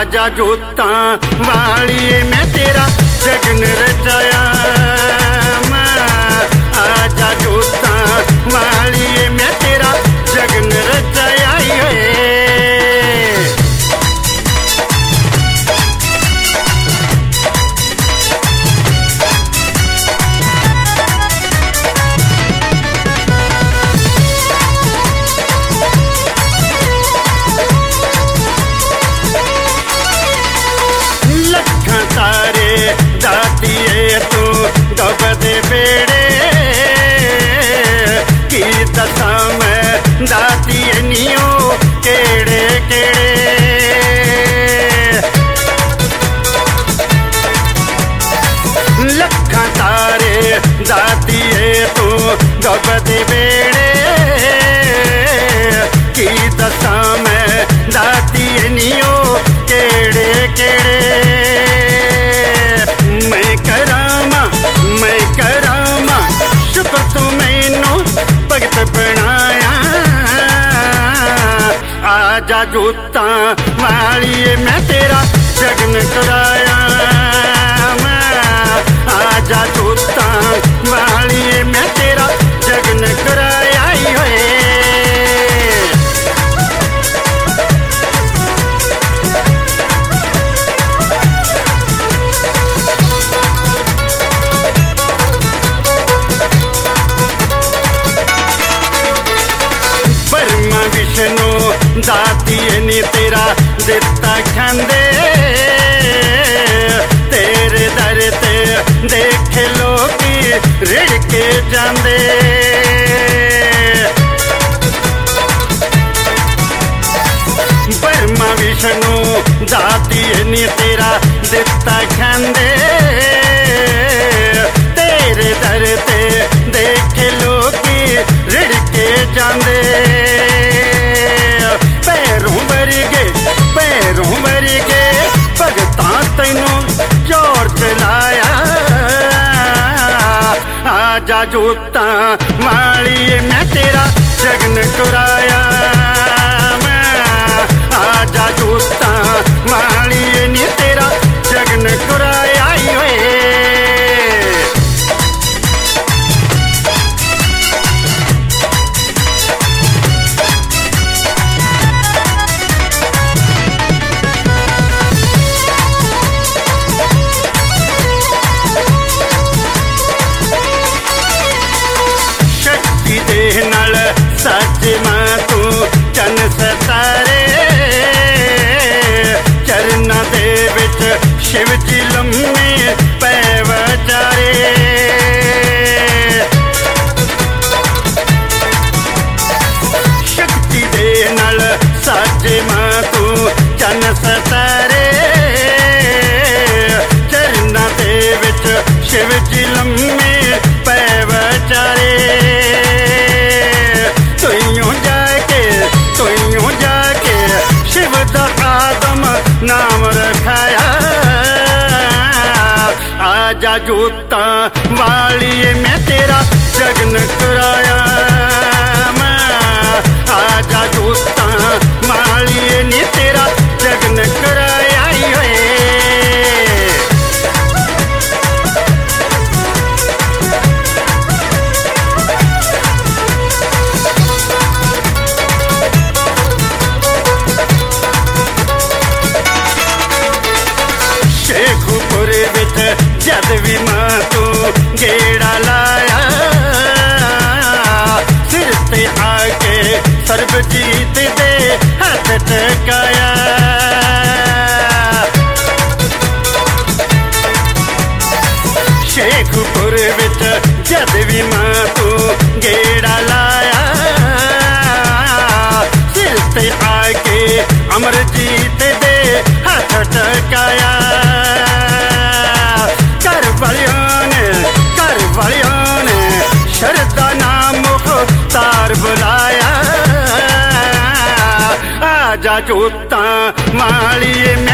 आजा जोता वालिए मैं तेरा जगन रचाया। आजा जोता वालिए मैं तेरा जगन रचाया। लखा तारे दातिए तू दबदे बेड़े की दशा में दातिए नियो केड़े केड़े। लखा तारे दातिए तू दबदे बेड़े की दशा में दातिए नियो केड़े केड़े। मैं करामा शुक्र तू मैनू भगत बनाया। आजा जोता वालिए मैं तेरा जगन कराया। आजा जोता वालिए मैं तेरा जगन कराया। ब्रह्मा विष्णु दातिए नी तेरा दिता खांदे तेरे दर ते देख लोकी रिड़ के जांदे। ब्रह्मा विष्णु दातिए नी तेरा दिता खांदे तेरे दर ते देख लोकी रिड़ के जांदे। पैरों वरगे भगतां तैनू जोर चलाया। आजा जोता वालिए मैं तेरा जगन कराया। आजा जोता वालिए नी तेरा जगन कराया। नाल सच मां तू चन सतारे चरना दे विच शिव जी लम्मे पै वचारे। शक्ति दे नाल सच मां तू चन सतारे चरना दे विच शिव जी लम्मे पै वचारे। तुइयों जाके शिव दा आदम नाम रखाया। आजा जोता वालिए मैं तेरा जगन कराया। आजा जोता वालिए नी तेरा जगन कराया। शेखुपुर विच जद भी मां तू गेड़ा लाया सिर ते आके सर्बजीत दे हाथ टकाया। शेखुपुर विच जद भी मां तू गेड़ा लाया सिर ते आके अमरजीत दे हाथ टकाया। घर वालियों ने शरदा नाम मुख्तार बुलाया। आजा जोता वालिए